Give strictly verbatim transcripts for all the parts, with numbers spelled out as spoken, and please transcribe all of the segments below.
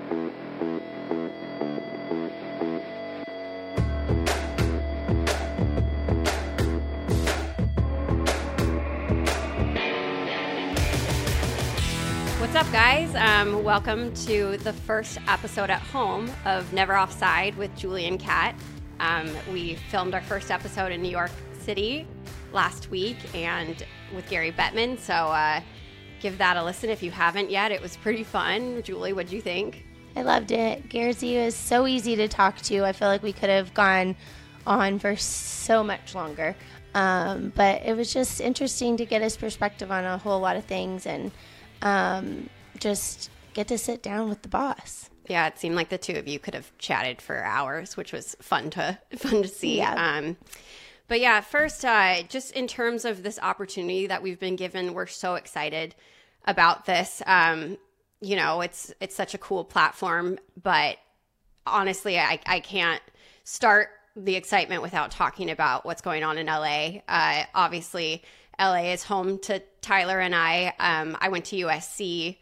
What's up, guys? Um, welcome to the first episode at home of Never Offside with Julie and Kat. Um, we filmed our first episode in New York City last week and with Gary Bettman, so uh, give that a listen if you haven't yet. It was pretty fun. Julie, what'd you think? I loved it. Garrity was so easy to talk to. I feel like we could have gone on for so much longer, um, but it was just interesting to get his perspective on a whole lot of things and um, just get to sit down with the boss. Yeah, it seemed like the two of you could have chatted for hours, which was fun to fun to see. Yeah. Um, but yeah, first, uh, just in terms of this opportunity that we've been given, we're so excited about this. Um, you know, it's it's such a cool platform, but honestly, I, I can't start the excitement without talking about what's going on in L A. Uh, obviously, L A is home to Tyler and I. Um, I went to U S C.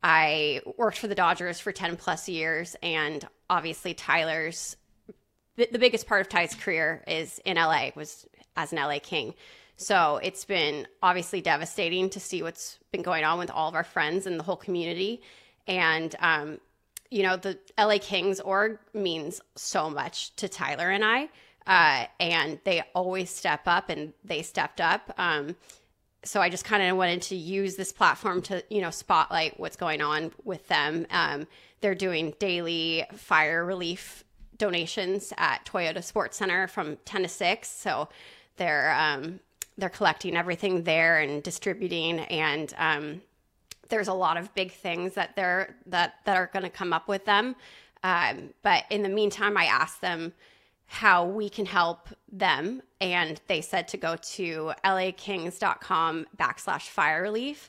I worked for the Dodgers for ten plus years, and obviously Tyler's, the biggest part of Ty's career is in L A, was as an L A King. So it's been obviously devastating to see what's been going on with all of our friends and the whole community. And, um, you know, the L A Kings org means so much to Tyler and I, uh, and they always step up, and they stepped up. Um, So I just kind of wanted to use this platform to, you know, spotlight what's going on with them. Um, they're doing daily fire relief donations at Toyota Sports Center from ten to six. So they're um, they're collecting everything there and distributing. And um, there's a lot of big things that they're that that are going to come up with them. Um, but in the meantime, I asked them how we can help them. And they said to go to lakings.com backslash fire relief.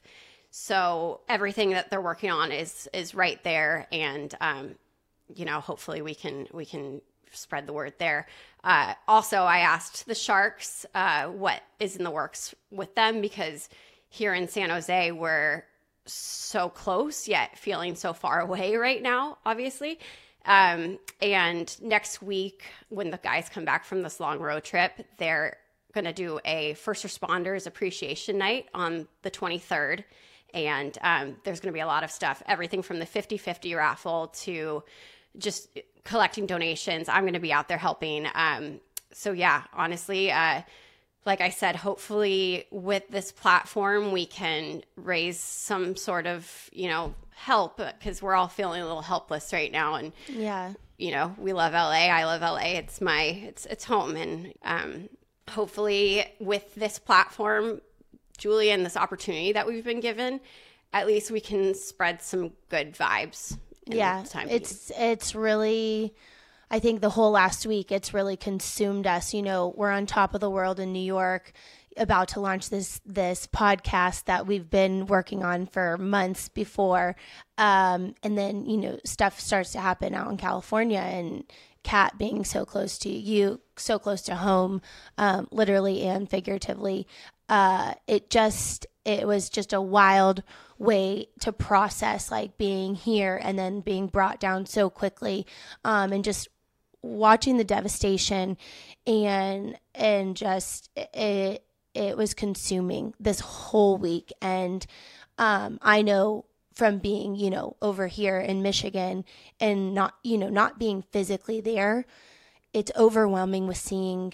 So everything that they're working on is, is right there. And, um, you know, hopefully we can, we can spread the word there. Uh, also, I asked the Sharks, uh, what is in the works with them, because here in San Jose, we're so close yet feeling so far away right now, obviously. Um, and next week, when the guys come back from this long road trip, they're going to do a first responders appreciation night on the twenty-third. And um, there's going to be a lot of stuff, everything from the fifty-fifty raffle to just collecting donations. I'm going to be out there helping. Um, so yeah, honestly, uh, like I said, hopefully with this platform, we can raise some sort of, you know, help, because we're all feeling a little helpless right now. And Yeah. you know, we love L A. I love L A. It's my, it's, it's home. And um, hopefully with this platform, Julie, and this opportunity that we've been given, at least we can spread some good vibes. in Yeah. this time It's, it's really, I think the whole last week, it's really consumed us. You know, we're on top of the world in New York, about to launch this this podcast that we've been working on for months before. Um, and then, you know, stuff starts to happen out in California, and Kat being so close to you, so close to home, um, literally and figuratively. Uh, it just, it was just a wild way to process, like being here and then being brought down so quickly, um, and just watching the devastation and, and just it, it was consuming this whole week. And um, I know from being, you know, over here in Michigan and not, you know, not being physically there, it's overwhelming with seeing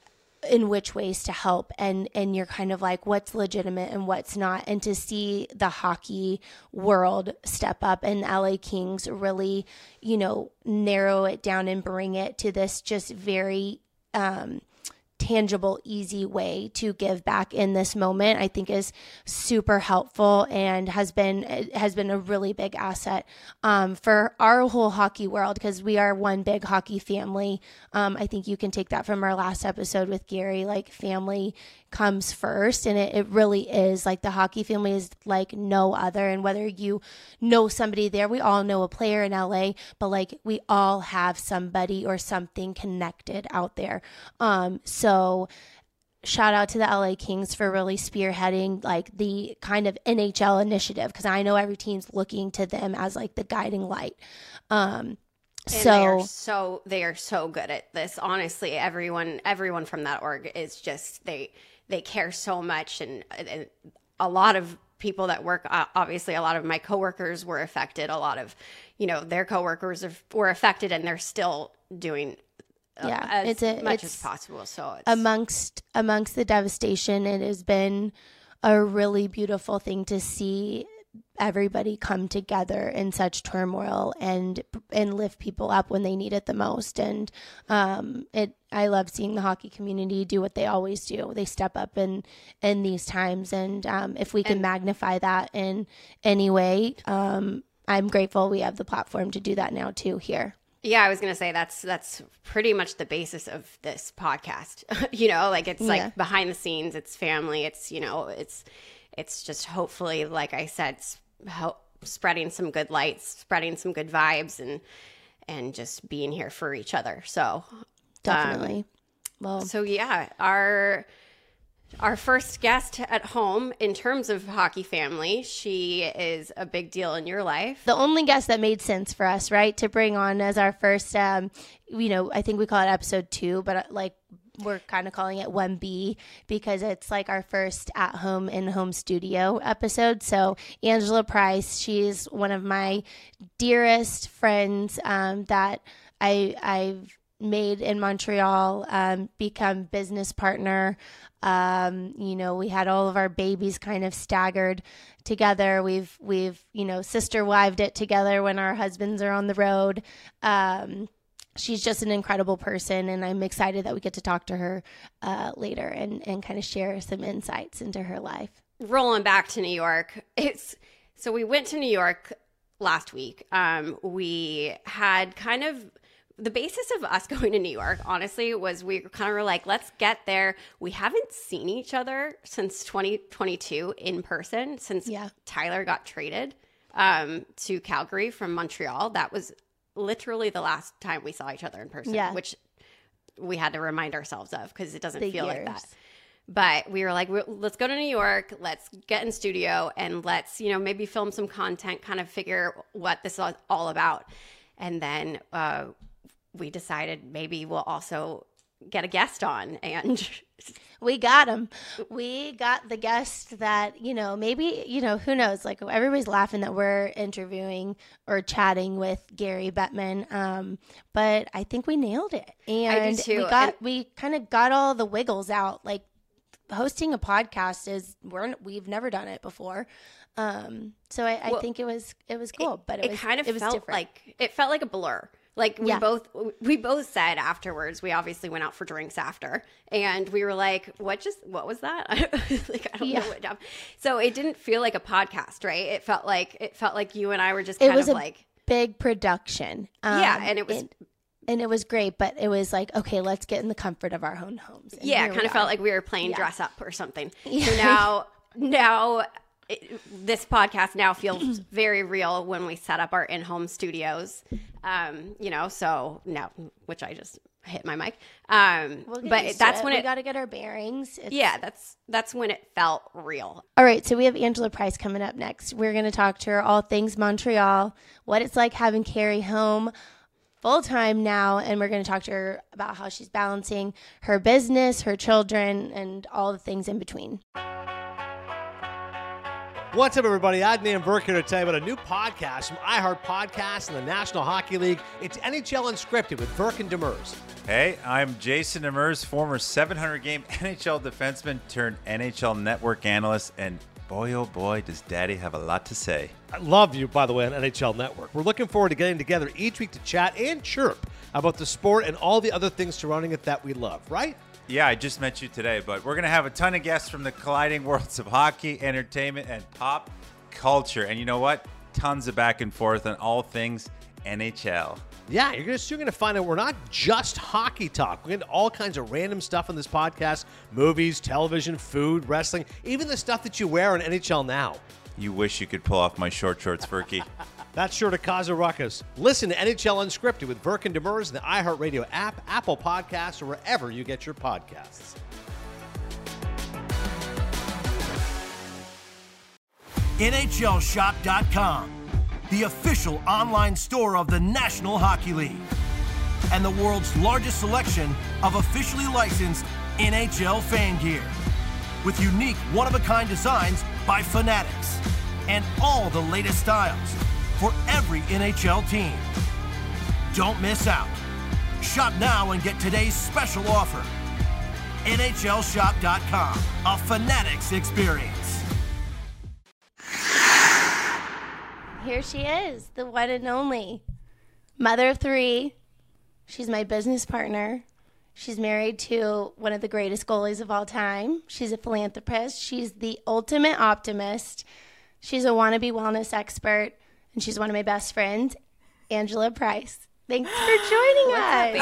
in which ways to help. And, and you're kind of like, what's legitimate and what's not. And to see the hockey world step up and L A Kings really, you know, narrow it down and bring it to this just very, um, tangible, easy way to give back in this moment, I think is super helpful and has been has been a really big asset um, for our whole hockey world, because we are one big hockey family. Um, I think you can take that from our last episode with Gary, like family comes first, and it, it really is. Like the hockey family is like no other. And whether you know somebody there, we all know a player in L A, but like we all have somebody or something connected out there. Um, so shout out to the L A Kings for really spearheading like the kind of N H L initiative, because I know every team's looking to them as like the guiding light. Um, And so they are so they are so good at this. Honestly, everyone everyone from that org is just they they care so much, and, and a lot of people that work. Uh, obviously, a lot of my coworkers were affected. A lot of you know their coworkers are, were affected, and they're still doing uh, yeah, as it's a, much it's as possible. So it's, amongst amongst the devastation, it has been a really beautiful thing to see everybody come together in such turmoil and and lift people up when they need it the most. And um, it I love seeing the hockey community do what they always do. They step up in in these times, and um, if we can And- magnify that in any way, um, I'm grateful we have the platform to do that now too here. Yeah, I was gonna say that's that's pretty much the basis of this podcast. you know, like it's like Yeah. behind the scenes, it's family, it's you know, it's it's just hopefully, like I said, s- help spreading some good lights, spreading some good vibes, and and just being here for each other. So Definitely. well, so yeah, our our first guest at home in terms of hockey family, she is a big deal in your life. the only guest that made sense for us, right, to bring on as our first, um, you know, I think we call it episode two, but uh, like we're kind of calling it one B because it's like our first at home in home studio episode. So Angela Price, she's one of my dearest friends um, that I I've made in Montreal, um, become business partner. Um, you know, we had all of our babies kind of staggered together. We've, we've, you know, sister wived it together when our husbands are on the road. Um, she's just an incredible person, and I'm excited that we get to talk to her, uh, later and, and kind of share some insights into her life. Rolling back to New York, it's so we went to New York last week. Um, we had kind of the basis of us going to New York, honestly, was we kind of were like, let's get there. We haven't seen each other since twenty twenty-two in person, since Yeah. Tyler got traded um, to Calgary from Montreal. That was literally the last time we saw each other in person, Yeah. which we had to remind ourselves of because it doesn't The feel like years. that. But we were like, "Well, let's go to New York. Let's get in studio and let's, you know, maybe film some content, kind of figure what this is all about." And then uh, we decided maybe we'll also get a guest on. And We got him. We got the guest that, you know, maybe, you know, who knows? Like everybody's laughing that we're interviewing or chatting with Gary Bettman. Um, but I think we nailed it. And too. we got, And- we kind of got all the wiggles out. Like hosting a podcast is, we're, we've never done it before. Um, so I, I Well, think it was, it was cool, but it, it was kind of it was felt different. like it felt like a blur. Like we Yeah. both we both said afterwards. We obviously went out for drinks after, and we were like, "What just what was that?" like I don't Yeah. know what. Job. So it didn't feel like a podcast, right? It felt like it felt like you and I were just It kind was of a like big production. Um, yeah, and it was and it was great, but it was like, okay, let's get in the comfort of our own homes. And yeah, here it we kind of are. felt like we were playing Yeah. dress up or something. Yeah. So now now. It, this podcast now feels very real when we set up our in-home studios, um, you know. So no, which I just hit my mic, um, We'll get but used to that's it. when we it, got to get our bearings. It's- yeah, that's that's when it felt real. All right, so we have Angela Price coming up next. We're going to talk to her all things Montreal, what it's like having Carrie home full time now, and we're going to talk to her about how she's balancing her business, her children, and all the things in between. What's up, everybody? Adnan Burke here to tell you about a new podcast from iHeart Podcasts and the National Hockey League. It's N H L Unscripted with Burke and Demers. Hey, I'm Jason Demers, former seven hundred game N H L defenseman turned N H L Network analyst, and boy, oh boy, does Daddy have a lot to say. I love you, by the way, on N H L Network. We're looking forward to getting together each week to chat and chirp about the sport and all the other things surrounding it that we love, right? Yeah, I just met you today, but we're going to have a ton of guests from the colliding worlds of hockey, entertainment, and pop culture. And you know what? Tons of back and forth on all things N H L. Yeah, you're just, you're going to find out we're not just hockey talk. We're into all kinds of random stuff on this podcast. Movies, television, food, wrestling, even the stuff that you wear on N H L Now. You wish you could pull off my short shorts, Furky. That's sure to cause a ruckus. Listen to N H L Unscripted with Burke and Demers in the iHeartRadio app, Apple Podcasts, or wherever you get your podcasts. N H L shop dot com, the official online store of the National Hockey League, and the world's largest selection of officially licensed N H L fan gear, with unique one-of-a-kind designs by Fanatics, and all the latest styles for every N H L team. Don't miss out. Shop now and get today's special offer. N H L shop dot com, a Fanatics experience. Here she is, the one and only mother of three. She's my business partner. She's married to one of the greatest goalies of all time. She's a philanthropist. She's the ultimate optimist. She's a wannabe wellness expert, and she's one of my best friends, Angela Price. Thanks for joining us.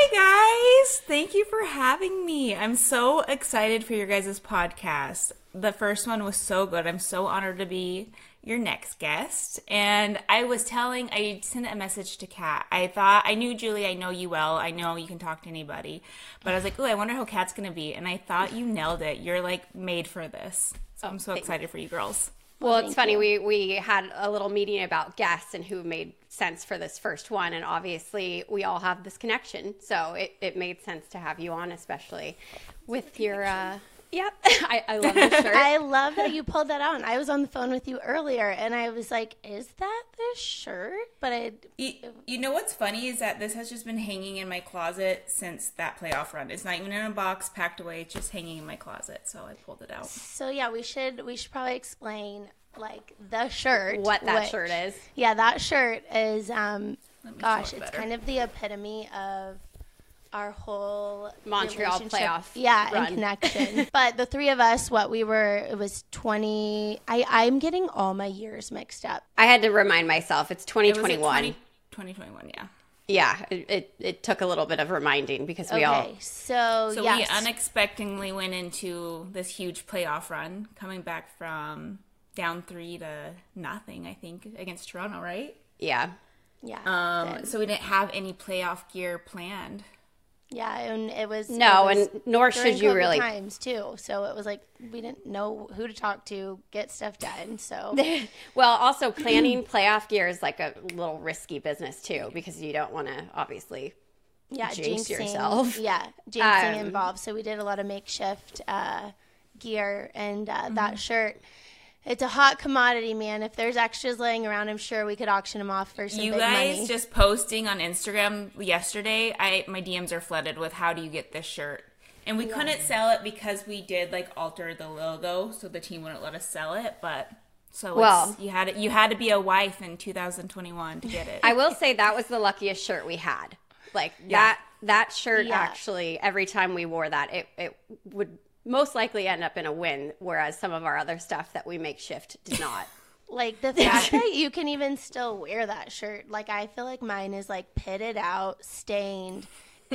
Hi, guys. Thank you for having me. I'm so excited for your guys' podcast. The first one was so good. I'm so honored to be your next guest. And I was telling, I sent a message to Kat. I thought, I knew Julie, I know you well. I know you can talk to anybody. But I was like, oh, I wonder how Kat's going to be. And I thought you nailed it. You're like made for this. So I'm so excited for you girls. Well, it's funny. We we had a little meeting about guests and who made sense for this first one. And obviously, we all have this connection. So it, it made sense to have you on, especially with your... Uh, yep. I, I love the shirt. I love that you pulled that out. I was on the phone with you earlier, and I was like, is that the shirt? But I... You, you know what's funny is that this has just been hanging in my closet since that playoff run. It's not even in a box packed away. It's just hanging in my closet, so I pulled it out. So, yeah, we should we should probably explain, like, the shirt. What that which, shirt is. Yeah, that shirt is, um, Let me gosh, show it it's better. kind of the epitome of our whole Montreal relationship. playoff yeah run. and connection. But the three of us, what we were, it was twenty. I I'm getting all my years mixed up. I had to remind myself. It's twenty twenty-one. twenty twenty-one, yeah. Yeah, it, it, it took a little bit of reminding because we Okay, all... so So yes. we unexpectedly went into this huge playoff run, coming back from down three to nothing, I think, against Toronto, right? Yeah. yeah, Um, then- so we didn't have any playoff gear planned. yeah, and it was No, it was and nor during should you COVID really... times too. So it was like we didn't know who to talk to, get stuff done. So Well, also planning playoff gear is like a little risky business too because you don't want to obviously yeah, jinx jinxing, yourself. Yeah, jinxing Um, involved. So we did a lot of makeshift uh, gear, and uh, Mm-hmm. that shirt. It's a hot commodity, man. If there's extras laying around, I'm sure we could auction them off for some You big guys money. just posting on Instagram yesterday, I my D Ms are flooded with how do you get this shirt? And we couldn't sell it because we did like alter the logo so the team wouldn't let us sell it, but so Well- it's, you had it you had to be a wife in two thousand twenty-one to get it. I will say that was the luckiest shirt we had. Like Yeah. that that shirt Yeah. actually every time we wore that it, it would most likely end up in a win, whereas some of our other stuff that we make shift did not. Like the fact that you can even still wear that shirt. Like I feel like mine is like pitted out, stained,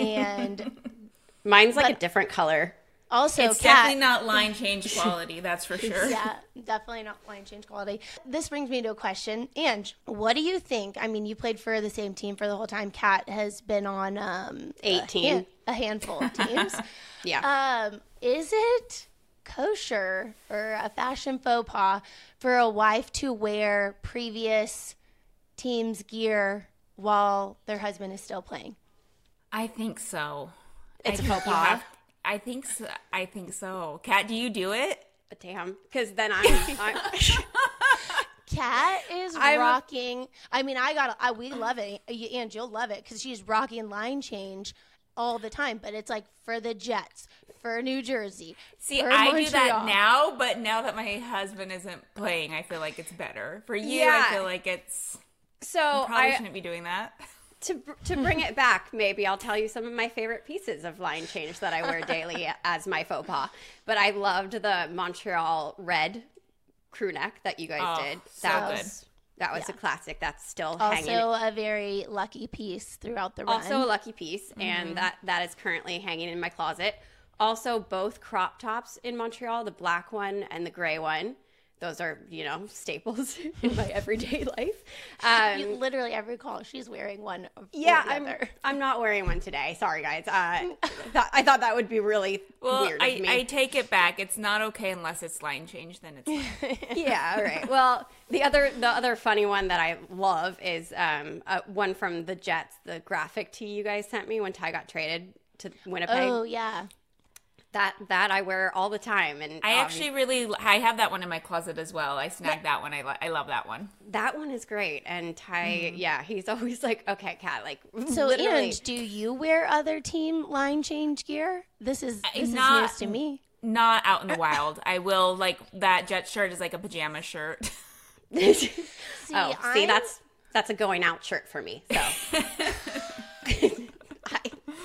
and Mine's like But- a different color. also it's Kat. definitely not line change quality, that's for sure. Yeah, definitely not line change quality. This brings me to a question. Ange, what do you think? I mean, you played for the same team for the whole time. Kat has been on um, eighteen. A, hand, a handful of teams. Yeah. Um, is it kosher or a fashion faux pas for a wife to wear previous team's gear while their husband is still playing? I think so. It's I a think faux you pas. have- I think so. I think so. Kat, do you do it? But damn, because then I'm, I'm Kat is I'm a- rocking. I mean, I got. I we love it, and you'll love it because she's rocking line change all the time. But it's like for the Jets, for New Jersey. See, for I do that Montreal. now, but now that my husband isn't playing, I feel like it's better. For you, Yeah. I feel like it's so you probably I shouldn't be doing that. to to bring it back, maybe I'll tell you some of my favorite pieces of line change that I wear daily as my faux pas. But I loved the Montreal red crew neck that you guys Oh, did. so That good. was that was a classic. That's still Also, hanging. a very lucky piece throughout the run. Also a lucky piece, and that that is currently hanging in my closet. Also, both crop tops in Montreal, the black one and the gray one. those are, you know, staples in my everyday life. Um, You, literally every call, she's wearing one. Or yeah, the I'm, other. I'm not wearing one today. Sorry, guys. Uh, th- I thought that would be really Well, weird of I, me. I take it back. It's not okay unless it's line change. Then it's fine. Yeah, all right. Well, the other the other funny one that I love is um, uh, one from the Jets, the graphic tee you guys sent me when Ty got traded to Winnipeg. Oh yeah. That that I wear all the time, and I um, actually really I have that one in my closet as well. I snagged that one. I lo- I love that one. that one is great. And Ty, yeah, he's always like, "Okay, Kat, like So, literally." and do you wear other team line change gear? This is this not- is news to me. Not out in the wild. I will like that jet shirt is like a pajama shirt. oh, See, see, I'm- that's that's a going out shirt for me. So I,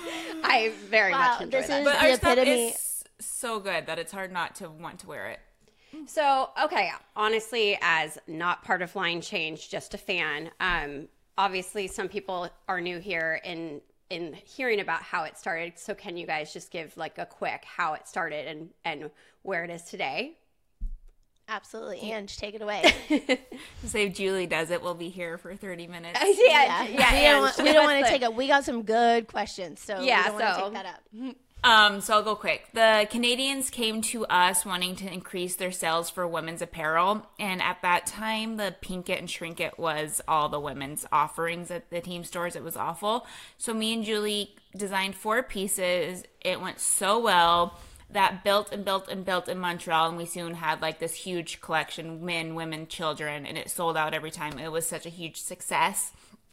I very Wow, much enjoy this that. is- But The our stuff epitome- is so good that it's hard not to want to wear it. So, okay, honestly, as not part of Line Change, just a fan, um, obviously some people are new here in in hearing about how it started. So can you guys just give like a quick how it started and, and where it is today? Absolutely. Ange, take it away. Say if Julie does it, we'll be here for thirty minutes. yeah, Yeah, yeah. we don't, and want, we give don't us want to the- take it. We got some good questions, so Yeah, we don't want so- to take that up. Um, so I'll go quick. The Canadians came to us wanting to increase their sales for women's apparel, and at that time, the Pink It and Shrink It was all the women's offerings at the team stores. It was awful. So me and Julie designed four pieces. It went so well that built and built and built in Montreal, and we soon had like this huge collection, men, women, children, and it sold out every time. It was such a huge success.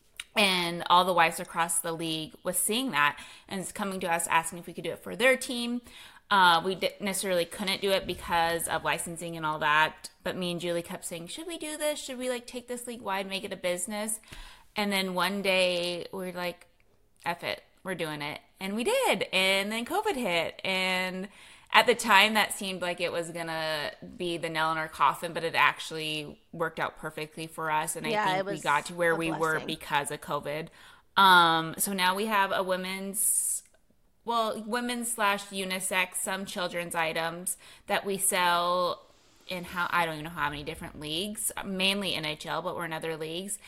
And all the wives across the league was seeing that and is coming to us asking if we could do it for their team. Uh, we didn't necessarily couldn't do it because of licensing and all that. But me and Julie kept saying, should we do this? Should we like take this league wide, make it a business? And then one day we we're like, F it, we're doing it. And we did. And then COVID hit. And at the time that seemed like it was going to be the nail in our coffin, but it actually worked out perfectly for us. And I Yeah, it think we was got to where a we were blessing. because of COVID. Um, so now we have a women's, well, women's slash unisex, some children's items that we sell in how, I don't even know how many different leagues, mainly N H L, but we're in other leagues.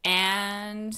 And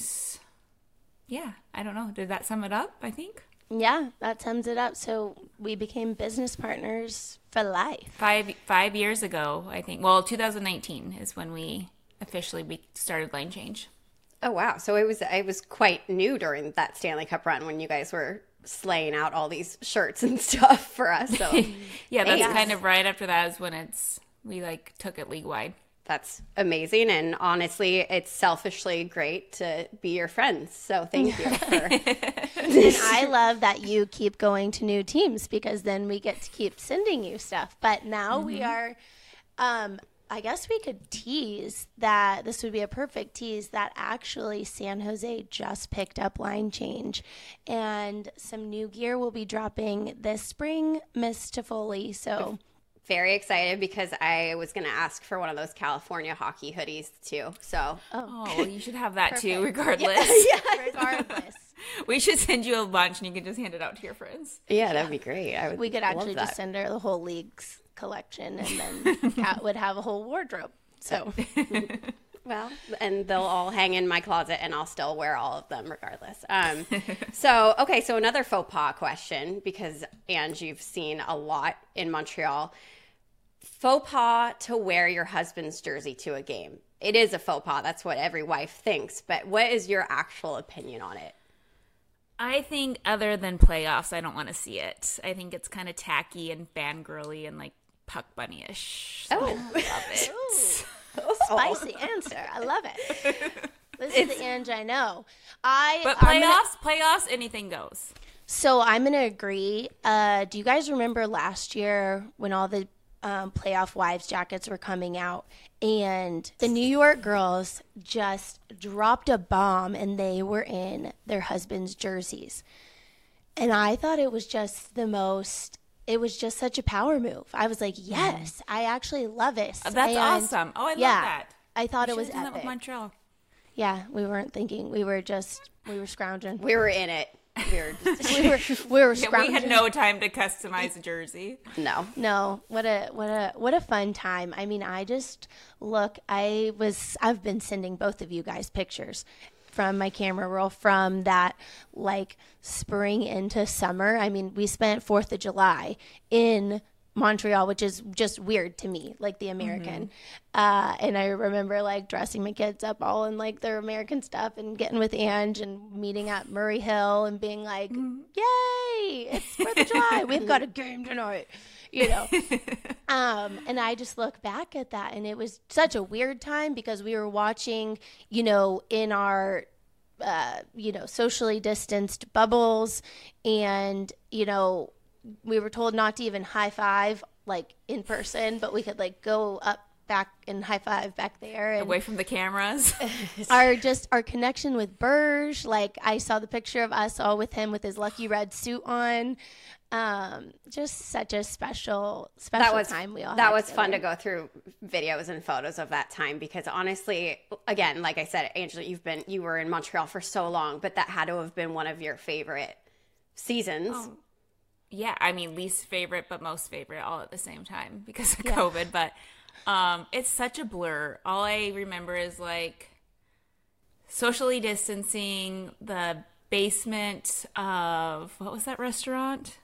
yeah, I don't know. Did that sum it up? I think. Yeah, that sums it up. So we became business partners for life. Five five years ago, I think. Well, two thousand nineteen is when we officially be started Line Change. Oh, wow. So it was it was quite new during that Stanley Cup run when you guys were slaying out all these shirts and stuff for us. So Yeah, that's Thanks. kind of right after that is when it's we like took it league wide. that's amazing. And honestly, it's selfishly great to be your friends. So thank you for And I love that you keep going to new teams because then we get to keep sending you stuff. But now we are, um, I guess we could tease that this would be a perfect tease that actually San Jose just picked up Line Change and some new gear will be dropping this spring, Miss Toffoli. So very excited because I was going to ask for one of those California hockey hoodies too. So Oh, well, you should have that too, regardless. regardless, We should send you a bunch and you can just hand it out to your friends. yeah, that'd be great. I would we could love actually that. just send her the whole league's collection and then Kat would have a whole wardrobe. So Well, and they'll all hang in my closet, and I'll still wear all of them regardless. Um, so, okay, so another faux pas question, because, Ange, you've seen a lot in Montreal. Faux pas to wear your husband's jersey to a game. It is a faux pas. That's what every wife thinks. But what is your actual opinion on it? I think other than playoffs, I don't want to see it. I think it's kind of tacky and fangirly and like Puck Bunny-ish. So I Oh. love it. spicy answer. I love it. This is the Ange I know. I But I'm gonna- playoffs, playoffs, anything goes. so I'm gonna agree. Uh, do you guys remember last year when all the um, playoff wives jackets were coming out, and the New York girls just dropped a bomb, and they were in their husbands' jerseys, and I thought it was just the most. It was just such a power move. I was like, yes, I actually love it. That's And awesome. Oh, I love yeah, that. I thought it was Should've done that with epic. Montreal. Yeah, we weren't thinking. We were just we were scrounging. We were in it. We were just, we were we were Yeah, we scrounging. had no time to customize a jersey. no. No, what a what a what a fun time. I mean, I just look, I was I've been sending both of you guys pictures from my camera roll from that like spring into summer. I mean, we spent fourth of July in Montreal, which is just weird to me, like the American. Mm-hmm. Uh, and I remember like dressing my kids up all in like their American stuff and getting with Ange and meeting at Murray Hill and being like, mm-hmm. yay, it's fourth of July. We've got a game tonight, you know. um, and I just look back at that, and it was such a weird time because we were watching, you know, in our uh, you know, socially distanced bubbles, and, you know, we were told not to even high five like in person, but we could like go up back and high five back there and Away from the cameras. our just our connection with Berge. Like I saw the picture of us all with him with his lucky red suit on. Um, just such a special, special That was time we all that had was fun to together. go through videos and photos of that time, because honestly, again, like I said, Angela, you've been you were in Montreal for so long, but that had to have been one of your favorite seasons. Oh. Yeah, I mean, least favorite, but most favorite all at the same time because of Yeah. COVID. But um, it's such a blur. All I remember is like socially distancing, the basement of, what was that restaurant?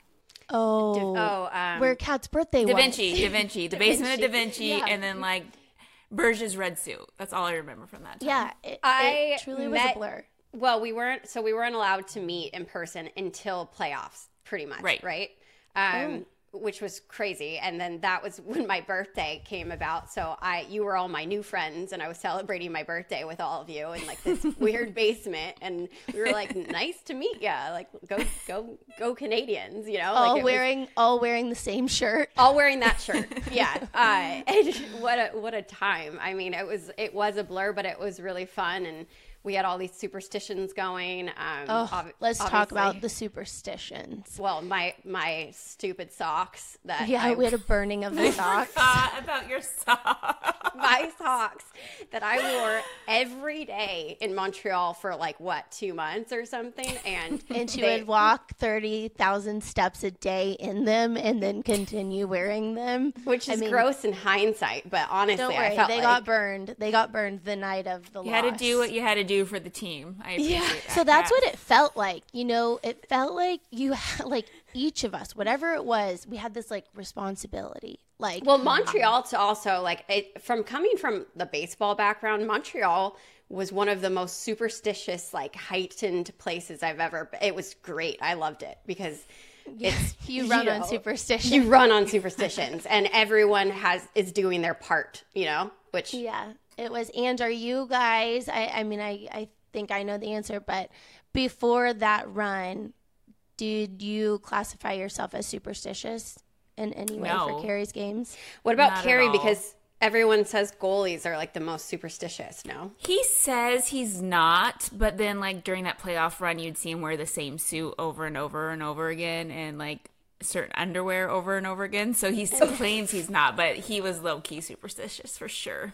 Oh, Oh, um, where Kat's birthday Da was. Vinci, Da Vinci, the basement of Da Vinci, Yeah. and then like Berge's red suit. That's all I remember from that time. Yeah, it, I it truly was met- a blur. Well, we weren't so we weren't allowed to meet in person until playoffs, pretty much, Right. right? Um, which was crazy. And then that was when my birthday came about. So I, you were all my new friends, and I was celebrating my birthday with all of you in like this weird basement, and we were like, "Nice to meet ya!" Like, go, go, go, Canadians! You know, All like, it was- wearing all wearing the same shirt. all wearing that shirt. Yeah. Uh, and what a what a time. I mean, it was it was a blur, but it was really fun, and we had all these superstitions going. Um, Oh, ob- let's talk obviously- about the superstitions. Well, my my stupid socks that Yeah, I, we had a burning of the socks. Uh, about your socks. my socks that I wore every day in Montreal for like what two months or something, and And she they- would walk thirty thousand steps a day in them and then continue wearing them. which is I mean, gross in hindsight, but honestly, Don't I worry, felt they like got burned. They got burned the night of the You loss. had to do what you had to do for the team. I appreciate Yeah. that. So that's Kat. what it felt like. You know, it felt like you had, like each of us, whatever it was, we had this like responsibility. Like, Well, Montreal to also like it, from coming from the baseball background, Montreal was one of the most superstitious, like heightened places I've ever been. It was great. I loved it because it's you run on know, superstition. You run on superstitions, and everyone has is doing their part. You know, which Yeah, it was. And are you guys? I, I mean, I, I think I know the answer, but before that run, did you classify yourself as superstitious in any way No. for Carrie's games? what about Not at Carrie? all. Because everyone says goalies are like the most superstitious. No, He says he's not, but then like during that playoff run, you'd see him wear the same suit over and over and over again, and like certain underwear over and over again. So he still claims he's not, but he was low key superstitious for sure.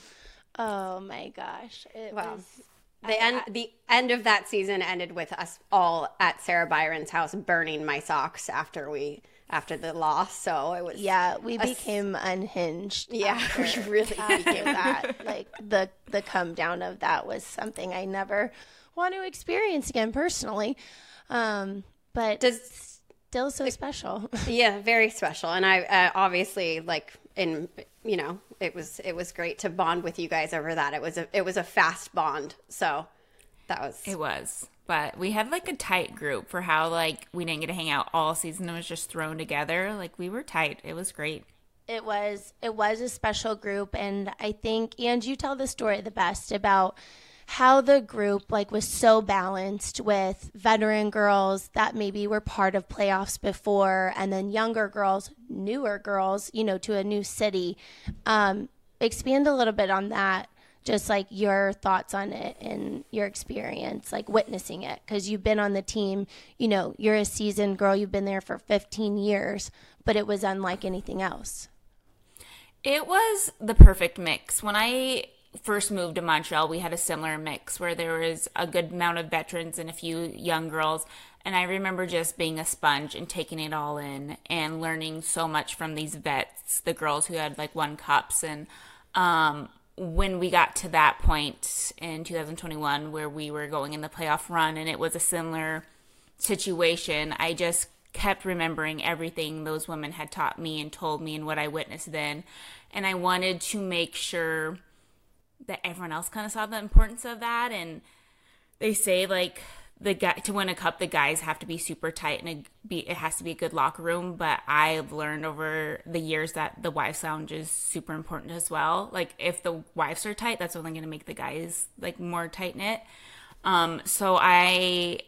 Oh my gosh! It Wow. was. the end the end of that season ended with us all at Sarah Byron's house burning my socks after we after the loss. So it was Yeah, we a s- became unhinged. yeah, after, we really after became that. Like the the come down of that was something I never want to experience again personally. Um, but Does still so special. yeah, very special. And I uh, obviously like in you know it was it was great to bond with you guys over that. It was a it was a fast bond. So that was It was. But we had like a tight group for how like we didn't get to hang out all season. It was just thrown together. Like we were tight. It was great. It was it was a special group, and I think, and you tell the story the best about how the group like was so balanced with veteran girls that maybe were part of playoffs before, and then younger girls, newer girls, you know, to a new city. Um, expand a little bit on that. Just like your thoughts on it and your experience, like witnessing it, because you've been on the team, you know, you're a seasoned girl, you've been there for fifteen years, but it was unlike anything else. It was the perfect mix. When I first moved to Montreal, we had a similar mix where there was a good amount of veterans and a few young girls. And I remember just being a sponge and taking it all in and learning so much from these vets, the girls who had like won cups. And um, when we got to that point in two thousand twenty-one where we were going in the playoff run and it was a similar situation, I just kept remembering everything those women had taught me and told me and what I witnessed then. And I wanted to make sure that everyone else kind of saw the importance of that. And they say like, the guy to win a cup, the guys have to be super tight and it, be, it has to be a good locker room. But I've learned over the years that the wives' lounge is super important as well. Like if the wives are tight, that's only going to make the guys like more tight knit. Um, so I,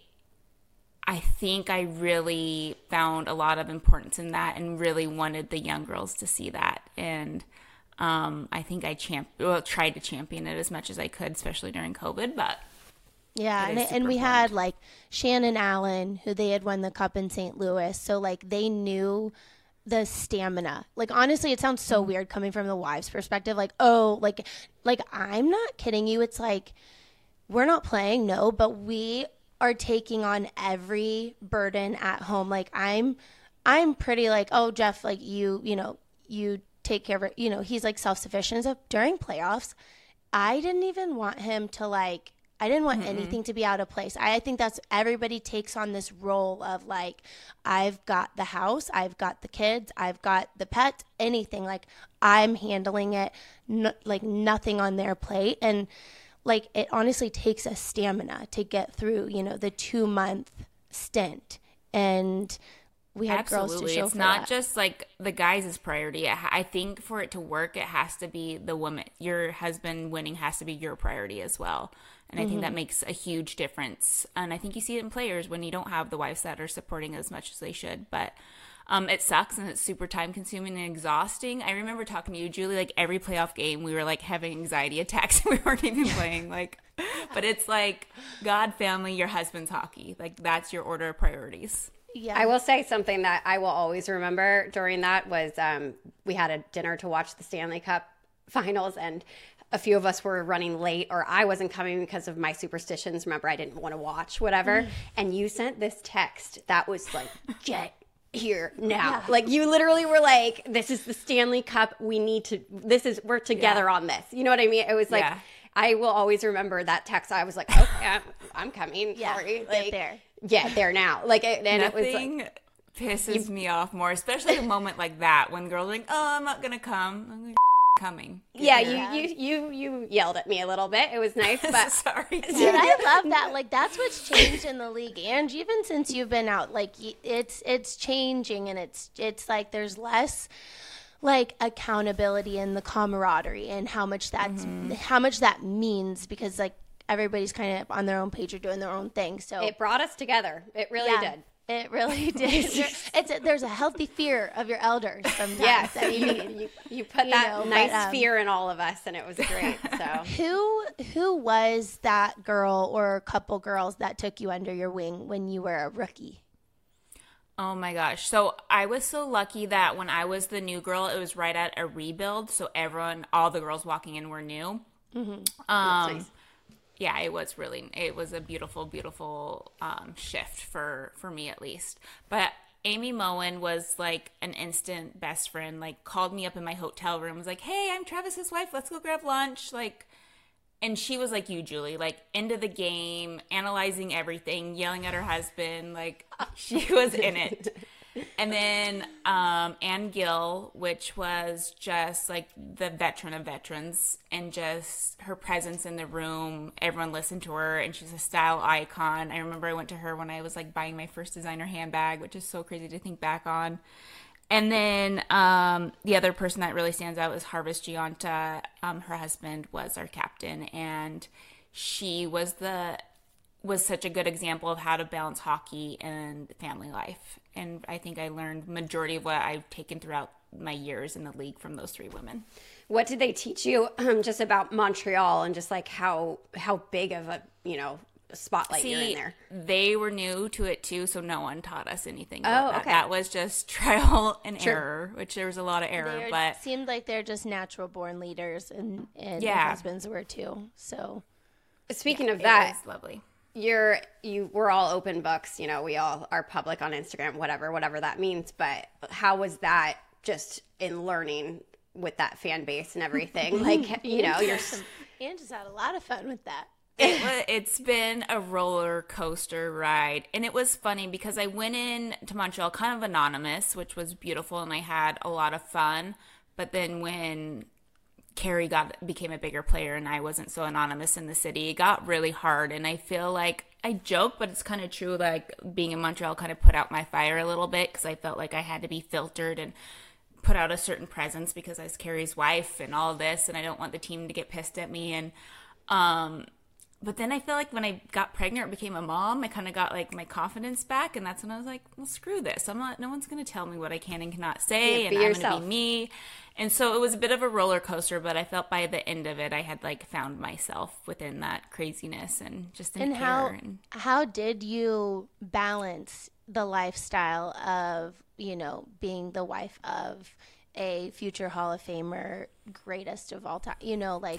I think I really found a lot of importance in that and really wanted the young girls to see that. And um, I think I champ well tried to champion it as much as I could, especially during COVID. But yeah, and, and we important. had like Shannon Allen, who they had won the cup in Saint Louis. So like they knew the stamina. Like honestly, it sounds so weird coming from the wives' perspective. Like, oh, like like I'm not kidding you. It's like we're not playing, no, but we are taking on every burden at home. Like I'm I'm pretty like, oh, Jeff, like you, you know, you take care of it. You know, he's like self-sufficient. So during playoffs, I didn't even want him to like I didn't want mm-hmm. anything to be out of place. I, I think that's everybody takes on this role of like, I've got the house, I've got the kids, I've got the pets, anything. Like I'm handling it, no, like nothing on their plate. And like it honestly takes a stamina to get through, you know, the two month stint. And we had Absolutely. girls to show it's for not that. just like the guys' priority. I think for it to work, it has to be the woman. Your husband winning has to be your priority as well. And I mm-hmm. think that makes a huge difference. And I think you see it in players when you don't have the wives that are supporting as much as they should. But um, it sucks and it's super time consuming and exhausting. I remember talking to you, Julie, like every playoff game, we were like having anxiety attacks and we weren't even playing. Like, but it's like God, family, your husband's hockey. Like that's your order of priorities. Yeah. I will say something that I will always remember during that was um, we had a dinner to watch the Stanley Cup finals and a few of us were running late or I wasn't coming because of my superstitions. Remember, I didn't want to watch, whatever. Mm. And you sent this text that was like, get here now. Yeah. Like you literally were like, this is the Stanley Cup. We need to, this is, we're together yeah. on this. You know what I mean? It was like, yeah. I will always remember that text. I was like, okay, I'm, I'm coming. Yeah, Sorry. Like, get there. Yeah, there now. Like, and Nothing it was like, pisses you, me off more, especially a moment like that when girls are like, oh, I'm not going to come. I'm like, coming. Get yeah, here. you, you you you yelled at me a little bit. It was nice, but sorry. Dude, I love that. Like that's what's changed in the league, and even since you've been out, like it's it's changing, and it's it's like there's less like accountability and the camaraderie, and how much that's mm-hmm. how much that means because like everybody's kind of on their own page or doing their own thing. So it brought us together. It really yeah. did. It really did. It's a, there's a healthy fear of your elders sometimes. Yes, that you, you, you put you that know, nice but, um, fear in all of us, and it was great. So who who was that girl or couple girls that took you under your wing when you were a rookie? Oh my gosh. So I was so lucky that when I was the new girl, it was right at a rebuild. So everyone, all the girls walking in were new. Mm-hmm. Um, That's nice. Yeah, it was really, it was a beautiful, beautiful um, shift for, for me at least. But Amy Moen was like an instant best friend, like called me up in my hotel room, was like, hey, I'm Travis's wife, let's go grab lunch. Like, and she was like you, Julie, like into the game, analyzing everything, yelling at her husband, like she was in it. And then um, Ann Gill, which was just like the veteran of veterans, and just her presence in the room, everyone listened to her, and she's a style icon. I remember I went to her when I was like buying my first designer handbag, which is so crazy to think back on. And then um, the other person that really stands out is Harvest Giunta. Um, her husband was our captain, and she was the was such a good example of how to balance hockey and family life. And I think I learned majority of what I've taken throughout my years in the league from those three women. What did they teach you um, just about Montreal and just like how how big of a, you know, spotlight See, you're in there? They were new to it too, so no one taught us anything Oh, about that. okay. That was just trial and Sure. error, which there was a lot of error. They But seemed like they're just natural born leaders, and and Yeah. their husbands were too. So Speaking of it that, was lovely. you're you we're all open books, you know, we all are public on Instagram, whatever whatever that means, but how was that just in learning with that fan base and everything? Like, you know, you're Anne just had a lot of fun with that. It was, it's been a roller coaster ride, and it was funny because I went in to Montreal kind of anonymous, which was beautiful, and I had a lot of fun. But then when Carrie got became a bigger player and I wasn't so anonymous in the city, it got really hard. And I feel like I joke, but it's kind of true. Like being in Montreal kind of put out my fire a little bit because I felt like I had to be filtered and put out a certain presence because I was Carrie's wife and all this, and I don't want the team to get pissed at me. And um. But then I feel like when I got pregnant or became a mom, I kind of got like my confidence back. And that's when I was like, well, screw this. I'm not, no one's going to tell me what I can and cannot say. Yeah, and be I'm yourself. going to be me. And so it was a bit of a roller coaster, but I felt by the end of it, I had like found myself within that craziness and just didn't And care. how And how did you balance the lifestyle of, you know, being the wife of a future Hall of Famer, greatest of all time? You know, like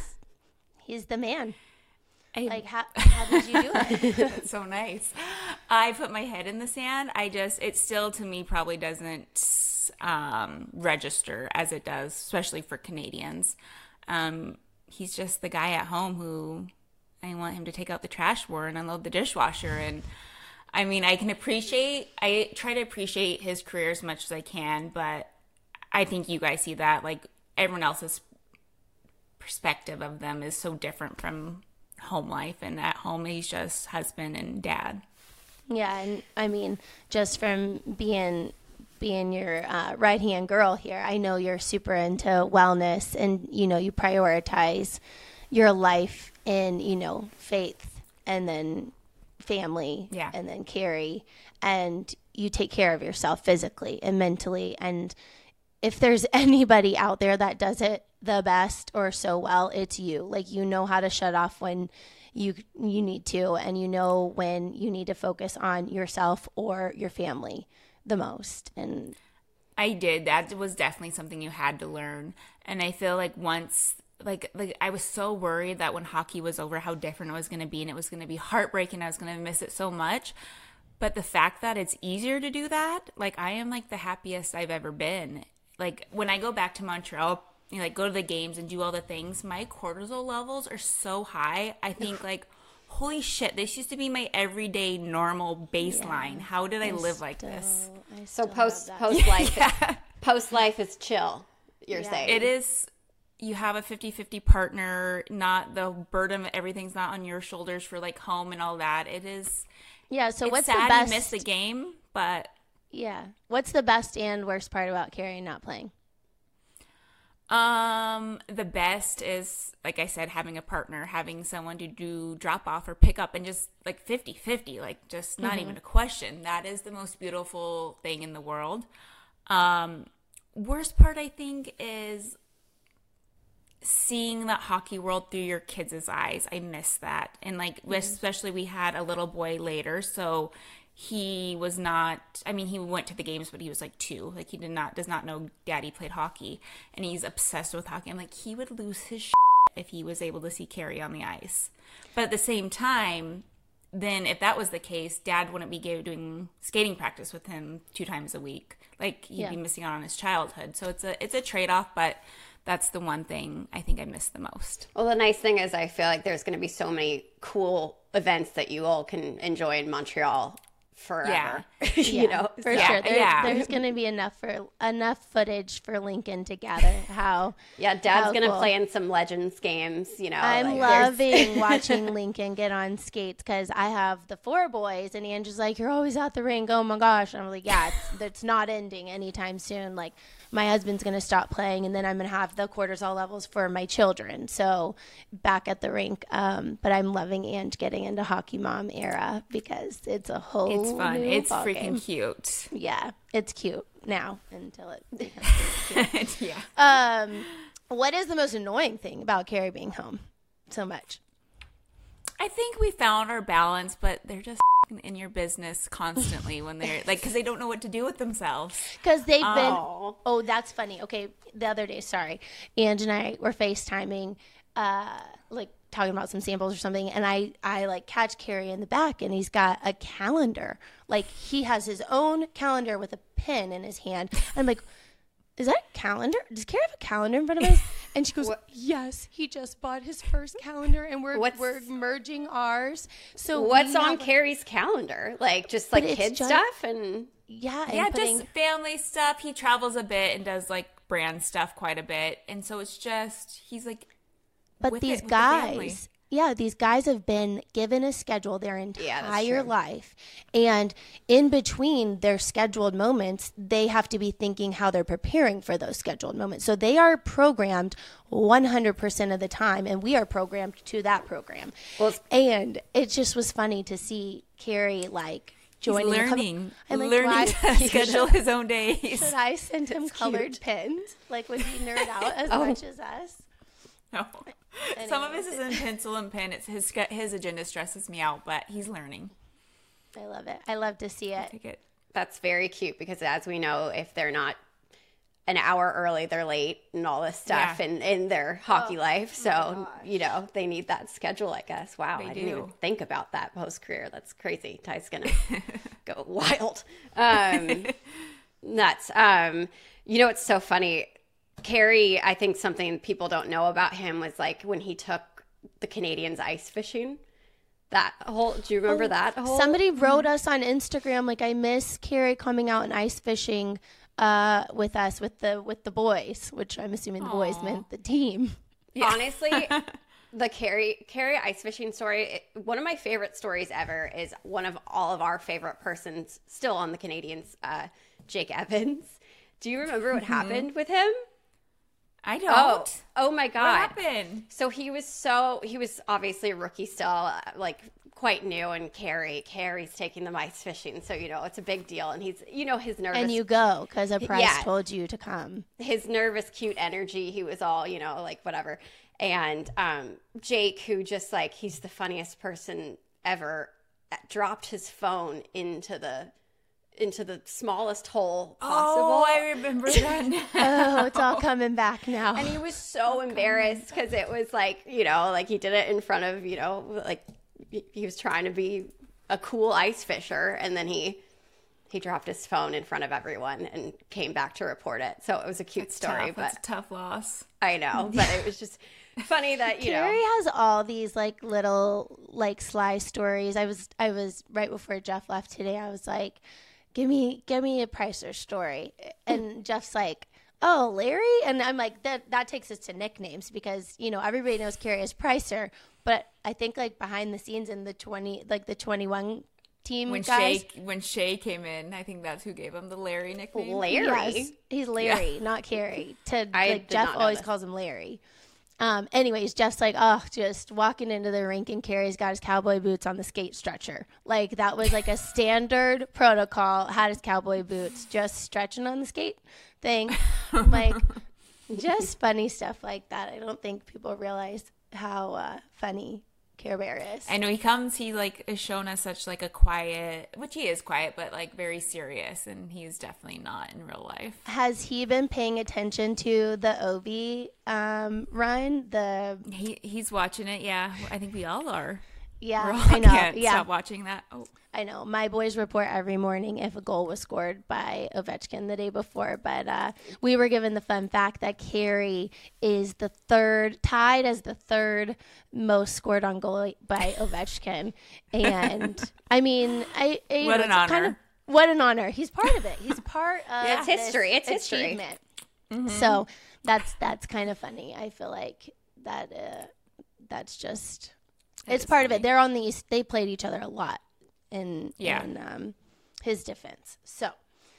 he's the man. I, Like how how did you do it? That's so nice. I put my head in the sand. I just, it still to me probably doesn't um, register as it does, especially for Canadians. Um, he's just the guy at home who I want him to take out the trash war and unload the dishwasher. And I mean, I can appreciate, I try to appreciate his career as much as I can, but I think you guys see that. Like everyone else's perspective of them is so different from home life, and at home he's just husband and dad. Yeah, and I mean, just from being being your uh, right hand girl here, I know you're super into wellness, and you know you prioritize your life in you know faith, and then family, Yeah. and then Carrie, and you take care of yourself physically and mentally. And if there's anybody out there that does it the best or so well, it's you. Like, you know how to shut off when you you need to, and you know when you need to focus on yourself or your family the most. And I did. That was definitely something you had to learn. And I feel like once, like, like I was so worried that when hockey was over, how different it was going to be, and it was going to be heartbreaking. I was going to miss it so much. But the fact that it's easier to do that, like, I am like the happiest I've ever been. Like, when I go back to Montreal, you know, like go to the games and do all the things, my cortisol levels are so high. I think like, holy shit, this used to be my everyday normal baseline. Yeah. How did I, I live like still- this? I So still post have that. post life post life is chill, you're Yeah. saying. It is, you have a fifty-fifty partner, not the burden of everything's not on your shoulders for like home and all that. It is, Yeah. So it's what's sad the best? you miss the game, but Yeah. What's the best and worst part about Carrie not playing? Um, the best is, like I said, having a partner, having someone to do drop off or pick up, and just like fifty-fifty, like just not even a question. That is the most beautiful thing in the world. Um, worst part, I think, is seeing that hockey world through your kids' eyes. I miss that. And like, especially we had a little boy later, so he was not, I mean, he went to the games, but he was like two. Like, he did not, does not know daddy played hockey, and he's obsessed with hockey. I'm like, he would lose his shit if he was able to see Carrie on the ice. But at the same time, then if that was the case, dad wouldn't be doing skating practice with him two times a week. Like, he'd Yeah. be missing out on his childhood. So it's a, it's a trade-off, but that's the one thing I think I miss the most. Well, the nice thing is I feel like there's going to be so many cool events that you all can enjoy in Montreal forever. you Yeah, know, for so- sure. There, yeah. There's going to be enough for enough footage for Lincoln to gather. How Yeah, Dad's how going to cool. play in some Legends games, you know. I'm like, there's- loving watching Lincoln get on skates because I have the four boys, and Andrew's like, "You're always at the rink." Oh my gosh! And I'm like, "Yeah, it's, it's not ending anytime soon." Like, my husband's gonna stop playing, and then I'm gonna have the quarters all levels for my children. So back at the rink, um, but I'm loving and getting into hockey mom era because it's a whole. It's fun. new It's ball freaking game. cute. Yeah, it's cute now until it becomes cute. yeah. Um, what is the most annoying thing about Carrie being home so much? I think we found our balance, but they're just in your business constantly when they're like, because they don't know what to do with themselves. Because they've Oh. been, oh, that's funny. Okay, the other day, sorry, Ange and I were FaceTiming, uh, like talking about some samples or something, and I, I like catch Carrie in the back, and he's got a calendar. Like he has his own calendar with a pen in his hand. I'm like, is that a calendar? Does Carrie have a calendar in front of us? And she goes, What- yes, he just bought his first calendar, and we're What's- we're merging ours. So What's we on have- Carrie's calendar? Like just like it's kid just- stuff and Yeah, and Yeah, putting, just family stuff. He travels a bit and does like brand stuff quite a bit, and so it's just he's like. But with these it, with the family. guys, yeah, these guys have been given a schedule their Yeah, that's entire true. life. And in between their scheduled moments, they have to be thinking how they're preparing for those scheduled moments. So they are programmed one hundred percent of the time, and we are programmed to that program. Well, it's- and it just was funny to see Carrie like joining. He's a couple- learning, I'm like, learning why- to schedule his own days. Should I send him colored pens? Like, would he nerd out as Oh. much as us? No. Some of his is in pencil and pen. It's his his agenda stresses me out, but he's learning. I love it. I love to see it. Take it. that's very cute because as we know, if they're not an hour early, they're late and all this stuff Yeah. in, in their hockey life. So, you know, they need that schedule, I guess. Wow. They I didn't even do. think about that post career. That's crazy. Ty's going to go wild. Um, nuts. Um, you know, it's so funny. Carrie, I think something people don't know about him was like when he took the Canadians ice fishing. That whole, do you remember that whole? Somebody wrote us on Instagram like, I miss Carrie coming out and ice fishing uh, with us with the with the boys, which I'm assuming the boys meant the team. Honestly, the Carrie Carrie ice fishing story, it, one of my favorite stories ever is one of all of our favorite persons still on the Canadians, uh, Jake Evans. Do you remember what happened with him? I don't. Oh, oh my God. What happened? So he was so, he was obviously a rookie still, uh, like quite new, and Carrie, Carrie's taking them ice fishing. So, you know, it's a big deal. And he's, you know, his nervous, And you go because a price Yeah. told you to come. his nervous, cute energy. He was all, you know, like whatever. And um, Jake, who just like, he's the funniest person ever, dropped his phone into the, into the smallest hole possible. Oh, I remember that now. Oh, it's all coming back now. And he was so embarrassed because it was like, you know, like he did it in front of, you know, like he he was trying to be a cool ice fisher. And then he he dropped his phone in front of everyone and came back to report it. So it was a cute story, Tough. but That's a tough loss. I know, but it was just funny that, you Carrie know. has all these like little like sly stories. I was I was right before Jeff left today. I was like, give me give me a Pricer story, and Jeff's like, oh, Larry, and I'm like, that that takes us to nicknames because you know everybody knows Carrie as Pricer, but I think like behind the scenes in the twenty like the twenty-one team When guys. Shay when Shay came in, I think that's who gave him the Larry nickname. Larry. Yes, he's Larry, not Carrie. To I like did Jeff not know always this. calls him Larry. Um, anyways, Jeff's like, oh, just walking into the rink and Carrie's got his cowboy boots on the skate stretcher. Like that was like a standard protocol. Had his cowboy boots, just stretching on the skate thing. Like just funny stuff like that. I don't think people realize how uh, funny Care Bear is. I know he comes, he like is shown as such like a quiet, which he is quiet, but like very serious, and he's definitely not in real life. Has he been paying attention to the Obi um, run? The He he's watching it, yeah. I think we all are. yeah, We all I know. can't Yeah, stop watching that. Oh, I know. My boys report every morning if a goal was scored by Ovechkin the day before. But uh, we were given the fun fact that Carrie is the third, tied as the third most scored on goal by Ovechkin. And I mean, I, I What know, an it's kind honor. of what an honor. He's part of it. He's part of It's this history. It's history. achievement. So that's that's kind of funny. I feel like that uh, that's just it's is part of it. funny. They're on the East. They played each other a lot in Yeah. in um, his defense. So,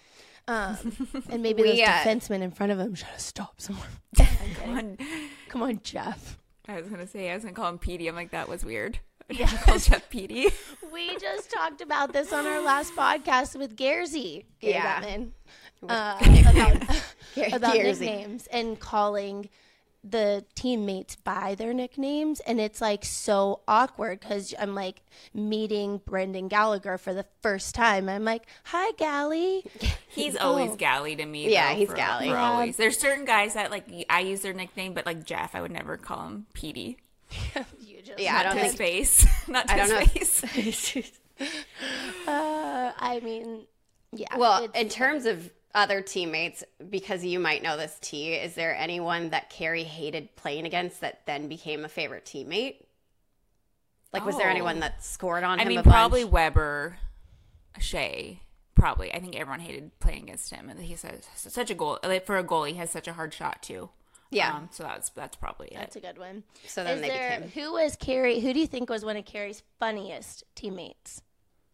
um, and maybe We, those uh, defensemen in front of him should have stopped someone. come on. Come on, Jeff. I was gonna say I was gonna call him Petey. I'm like, that was weird. Yeah, call Jeff Petey. We just talked about this on our last podcast with Garzy. Yeah. Gutman, uh, about, about Garzy. nicknames and calling the teammates by their nicknames, and it's like so awkward because I'm like meeting Brendan Gallagher for the first time. I'm like, "Hi, Gally." He's always Oh. Gally to me. Yeah, though, he's for, Gally. For Yeah. always. There's certain guys that like I use their nickname, but like Jeff, I would never call him Petey. You just Yeah, I Not don't to his think. face. Not to I don't his know. face. Uh, I mean, yeah. Well, it's- in terms of other teammates, because you might know this, T, is there anyone that Carrie hated playing against that then became a favorite teammate? Like, was there Oh. anyone that scored on I him mean, a bunch? probably Weber, Shea. Probably. I think everyone hated playing against him, and he's a, such a goal. Like, for a goalie, he has such a hard shot too. Yeah. Um, so that's that's probably it. that's a good one. So then Is they there, became. who was Carrie? Who do you think was one of Carrie's funniest teammates?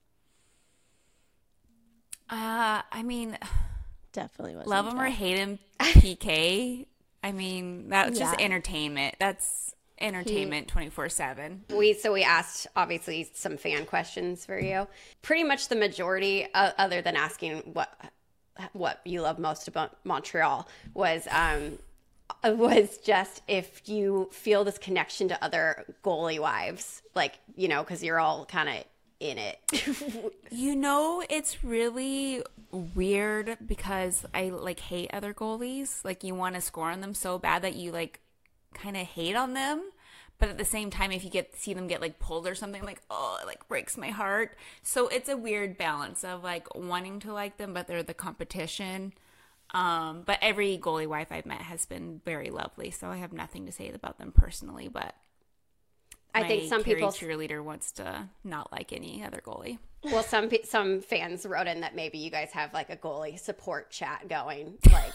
Uh, I mean, Definitely was. love him or hate him, P K. I mean, that's just Yeah. entertainment. That's entertainment twenty-four seven. We so we asked obviously some fan questions for you. Pretty much the majority, uh, other than asking what what you love most about Montreal, was um was just if you feel this connection to other goalie wives, like you know, because you're all kind of in it. You know, it's really weird because I like hate other goalies. Like you want to score on them so bad that you like kind of hate on them. But at the same time, if you get see them get like pulled or something, like, oh, it like breaks my heart. So it's a weird balance of like wanting to like them, but they're the competition. Um, but every goalie wife I've met has been very lovely. So I have nothing to say about them personally, but I my think some Carrie people cheerleader wants to not like any other goalie. Well, some pe- some fans wrote in that maybe you guys have like a goalie support chat going. Like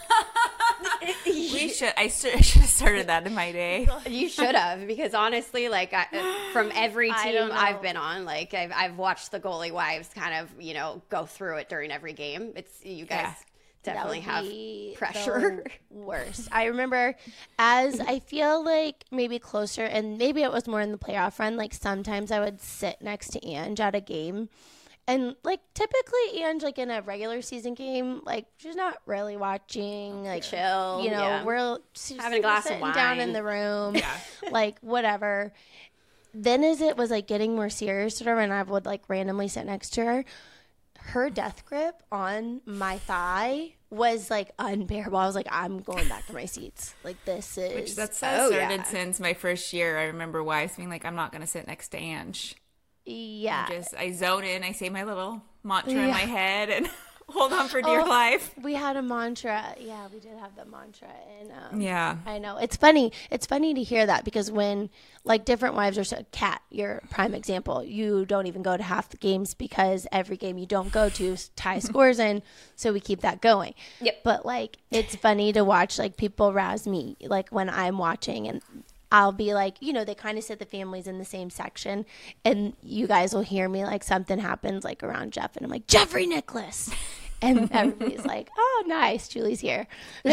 We should. I should have started that in my day. you should have, because honestly, like I, from every I team don't know. I've been on, like I've I've watched the goalie wives kind of you know go through it during every game. It's you guys Yeah. definitely That have would be pressure. the worst. I remember as I feel like maybe closer, and maybe it was more in the playoff run, like sometimes I would sit next to Ange at a game. And like typically Ange, like in a regular season game, like she's not really watching, like Chill, You know, yeah. we're she's Having a glass of sitting down in wine. the room, like whatever. Then as it was like getting more serious, whatever, and I would like randomly sit next to her. Her death grip on my thigh was like unbearable. I was like, I'm going back to my seats. Like this is Which that's Oh, started yeah. since my first year. I remember wives being like, "I'm not going to sit next to Ange." yeah. Just I zone in. I say my little mantra in Yeah. my head and hold on for dear Oh, life. We had a mantra. Yeah, we did have the mantra, and um, Yeah. I know it's funny. It's funny to hear that because when like different wives are so Kat, you're a prime example. You don't even go to half the games because every game you don't go to tie scores in, so we keep that going. Yep. But like it's funny to watch like people razz me like when I'm watching and. I'll be like, you know, they kind of sit the families in the same section, and you guys will hear me like something happens like around Jeff, and I'm like, Jeffrey Nicholas. And everybody's like, oh, nice. Julie's here.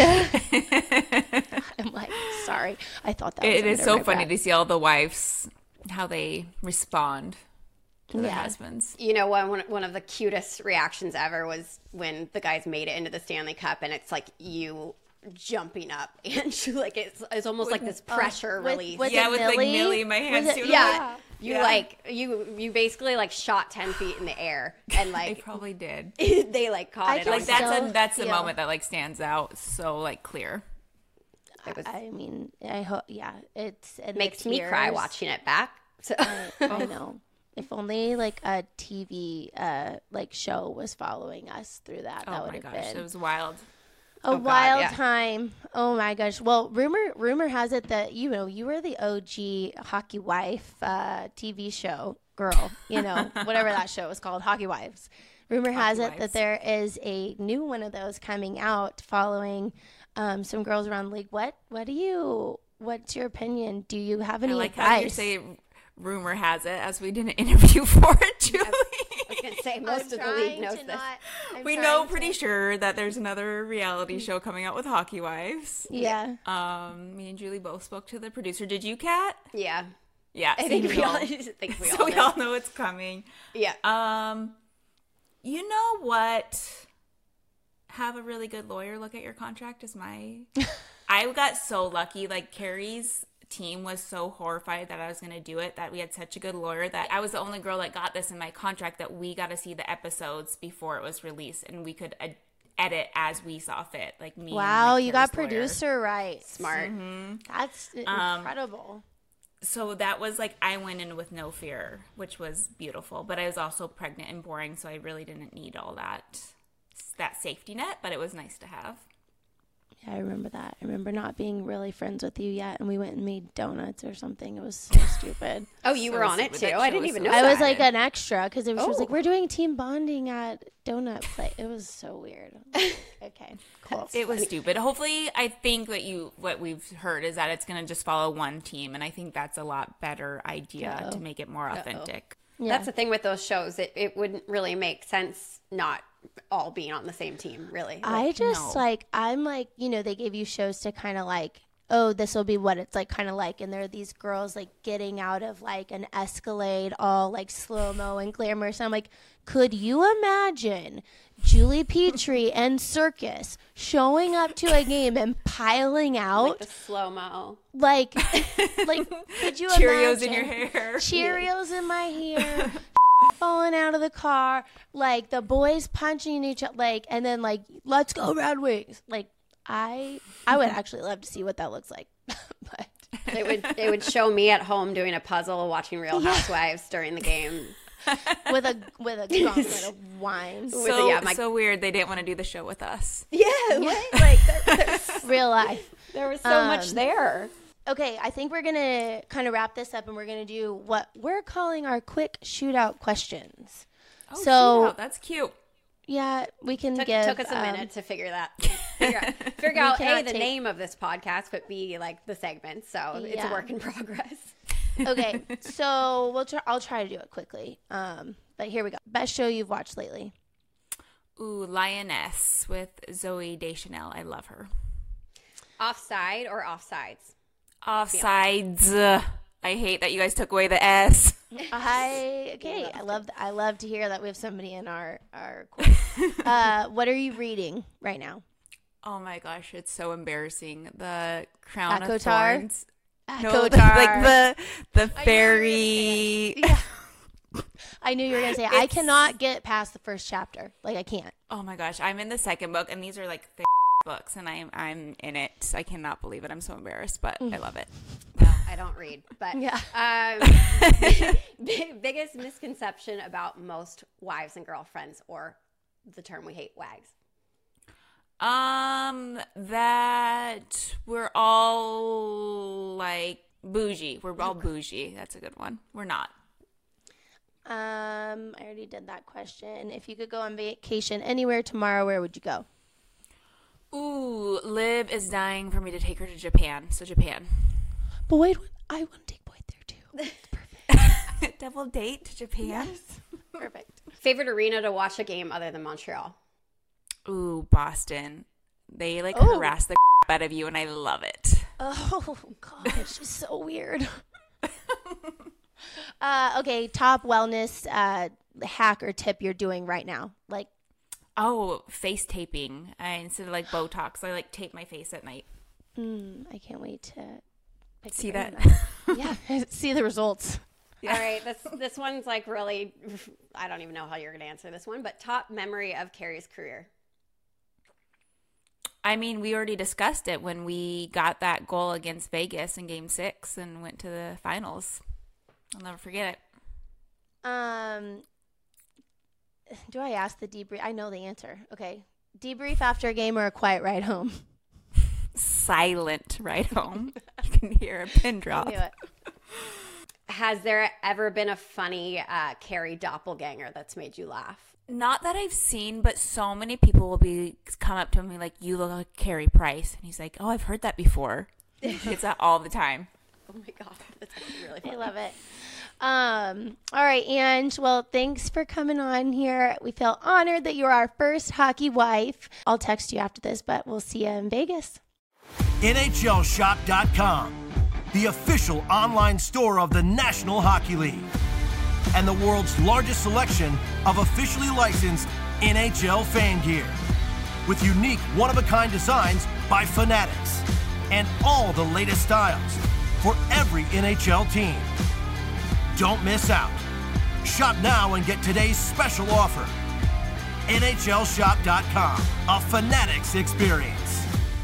I'm like, sorry. I thought that was It is under so my funny breath. to see all the wives how they respond to their Yeah. husbands. You know, one one one of the cutest reactions ever was when the guys made it into the Stanley Cup, and it's like you jumping up, and like it's it's almost like this pressure with- release. with Yeah, it with like Millie? Millie in my hands. Was it- too. yeah. You Yeah. like you you basically like shot ten feet in the air, and They like probably did. they like caught I it. can on Like that's still a that's the feel- moment that like stands out so like clear. It was, I mean, I hope, yeah, it's it makes me cry watching it back. So I know. If only like a T V uh like show was following us through that, that Oh would my have gosh, been it was wild. a God, wild yeah. time. Oh my gosh. Well, rumor rumor has it that you know you were the O G Hockey Wife uh, T V show girl. You know whatever that show was called, Hockey Wives. Rumor has Hockey it Wives. that there is a new one of those coming out following um, some girls around the league. What what do you? What's your opinion? Do you have any I like advice? how you say rumor has it as we did an interview for it, Julie. I was gonna say most of the league knows this. We know pretty sure that there's another reality show coming out with Hockey Wives. Yeah. Um, me and Julie both spoke to the producer. Did you, Kat? Yeah, Yeah, I so think you we all know. I think we so all we know. all know it's coming. Yeah. Um, you know what? Have a really good lawyer look at your contract is my I got so lucky. Like, Carrie's team was so horrified that I was going to do it, that we had such a good lawyer that I was the only girl that got this in my contract, that we got to see the episodes before it was released, and we could ad- edit as we saw fit. Like me. Wow, and you got Carrie's lawyer. producer right. Smart. Mm-hmm. That's Um, incredible. So that was like, I went in with no fear, which was beautiful. But I was also pregnant and boring, so I really didn't need all that that safety net. But it was nice to have. Yeah, I remember that. I remember not being really friends with you yet, and we went and made donuts or something. It was so stupid. Oh, you So were on it stupid. too. That I show didn't was even so know I that. was like an extra because it was, she was Oh. like, we're doing team bonding at donut play. It was so weird. Okay, cool. It was stupid. Hopefully, I think that you what we've heard is that it's going to just follow one team, and I think that's a lot better idea Uh-oh. to make it more authentic. Yeah. That's the thing with those shows. It, it wouldn't really make sense not all being on the same team, really. I Like, just no. like, I'm like, you know, they gave you shows to kind of like, oh, this will be what it's like, kind of like, and there are these girls like getting out of like an Escalade, all like slow mo and glamorous. And I'm like, could you imagine Julie Petrie and Circus showing up to a game and piling like out the slow mo. like, like, could you Cheerios imagine? in your hair. Cheerios in my hair, falling out of the car, like the boys punching each other, like, and then like, let's go Red Wings. Like, I, I would actually love to see what that looks like, but They would they would show me at home doing a puzzle, watching Real Housewives during the game. with a with a gauntlet of wine, With So, a- yeah, my- so weird they didn't want to do the show with us. Yeah, right? Like there, there's- real life. there was so much Um, there. Okay, I think we're gonna kind of wrap this up, and we're gonna do what we're calling our quick shootout questions. Oh, So- shootout, that's cute. Yeah, we can Took, give. took us a um, minute to figure that figure out, figure out a cannot the take- name of this podcast, but b like the segment. So it's a Yeah. work in progress. Okay, so we'll try. I'll try to do it quickly. Um, but here we go. Best show you've watched lately? Ooh, Lioness with Zoe Deschanel. I love her. Offside or offsides? Offsides. I hate that you guys took away the S. I okay. I love. I love to hear that we have somebody in our our. Course. uh, what are you reading right now? Oh my gosh, it's so embarrassing. The Crown of Akotar? Thorns. Akotar. No, like the the fairy. Yeah. I knew you were gonna say. I It's- cannot get past the first chapter. Like I can't. Oh my gosh, I'm in the second book, and these are like thick books, and I'm I'm in it. I cannot believe it. I'm so embarrassed, but I love it. No, I don't read. But Yeah. um, big, biggest misconception about most wives and girlfriends, or the term we hate, wags. Um, that we're all like bougie. We're all bougie. That's a good one. We're not. Um, I already did that question. If you could go on vacation anywhere tomorrow, where would you go? Ooh, Liv is dying for me to take her to Japan. So Japan. Boyd, I want to take Boyd there too. Perfect. Double date to Japan. Perfect. Favorite arena to watch a game other than Montreal? Ooh, Boston. They like Oh. harass the out of you, and I love it. Oh gosh, it's so weird. uh, okay, top wellness uh, hack or tip you're doing right now, like. Oh, face taping. I, instead of like Botox, I like tape my face at night. Mm, I can't wait to pick See your that? brain. Yeah, see the results. All right, this this one's like really. I don't even know how you're going to answer this one, but top memory of Carrie's career. I mean, we already discussed it when we got that goal against Vegas in Game Six and went to the finals. I'll never forget it. Um, do I ask the debrief? I know the answer. Okay, debrief after a game or a quiet ride home. Silent ride home. You can hear a pin I drop. knew it. Has there ever been a funny uh, Carrie doppelganger that's made you laugh? Not that I've seen, but so many people will be come up to me like, "You look like Carrie Price," and he's like, "Oh, I've heard that before." It's that all the time. Oh my god, that's actually really funny. I love it. Um, all right, Ange. Well, thanks for coming on here. We feel honored that you're our first hockey wife. I'll text you after this, but we'll see you in Vegas. N H L shop dot com, the official online store of the National Hockey League, and the world's largest selection of officially licensed N H L fan gear, with unique one-of-a-kind designs by Fanatics. and all the latest styles for every N H L team. Don't miss out. Shop now and get today's special offer. N H L shop dot com, a Fanatics experience.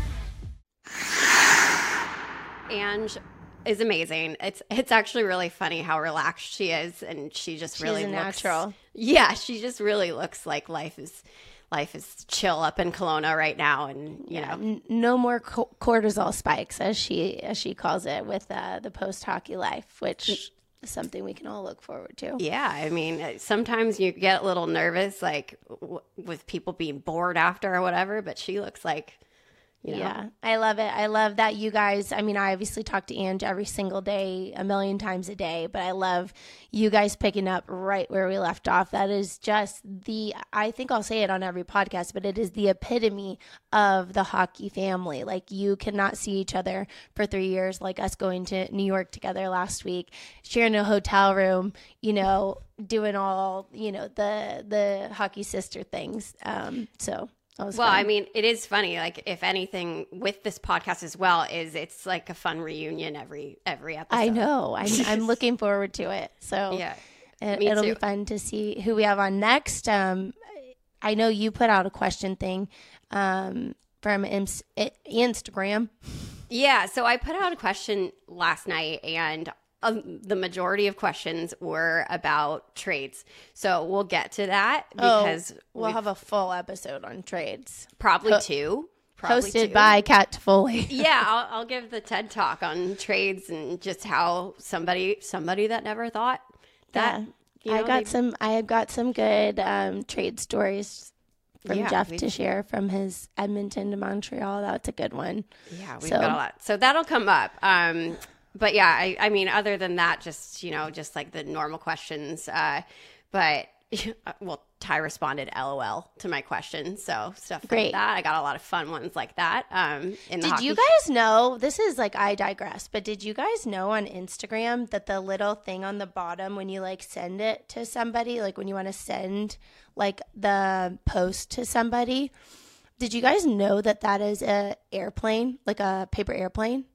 Ange is amazing. It's it's actually really funny how relaxed she is, and she just really She's a looks, natural. Yeah, she just really looks like life is life is chill up in Kelowna right now, and you Yeah, know, n- no more co- cortisol spikes, as she as she calls it, with uh, the post hockey life, which is something we can all look forward to. yeah. I mean, sometimes you get a little nervous, like w- with people being bored after or whatever. But she looks like, you know, Yeah, I love it. I love that you guys, I mean, I obviously talk to Ange every single day, a million times a day, but I love you guys picking up right where we left off. That is just the, I think I'll say it on every podcast, but it is the epitome of the hockey family. Like, you cannot see each other for three years, like us going to New York together last week, sharing a hotel room, you know, doing all, you know, the, the hockey sister things. Um, so. That was well, fun. I mean, it is funny. Like, if anything, with this podcast as well, is it's like a fun reunion every every episode. I know. I'm, I'm looking forward to it. So Yeah, it, me it'll too. be fun to see who we have on next. Um, I know you put out a question thing um, from ins- Instagram. Yeah, so I put out a question last night, and um, the majority of questions were about trades. So we'll get to that because oh, we'll have a full episode on trades. probably ho- two. Probably Hosted two. by Kat Foley. Yeah, I'll, I'll give the TED talk on trades and just how somebody somebody that never thought that. Yeah. You know, I got they- some. I have got some good um, trade stories from Yeah, Jeff we- to share from his Edmonton to Montreal. That's a good one. Yeah, we've So- got a lot. So that'll come up. Um, but yeah, I, I mean, other than that, just, you know, just like the normal questions. Uh, but, well, Ty responded LOL to my question. So stuff Great. like that. I got a lot of fun ones like that. Um, in the Did hockey you guys know, this is like, I digress, but did you guys know on Instagram that the little thing on the bottom when you like send it to somebody, like when you want to send like the post to somebody, did you guys know that that is a airplane, like a paper airplane?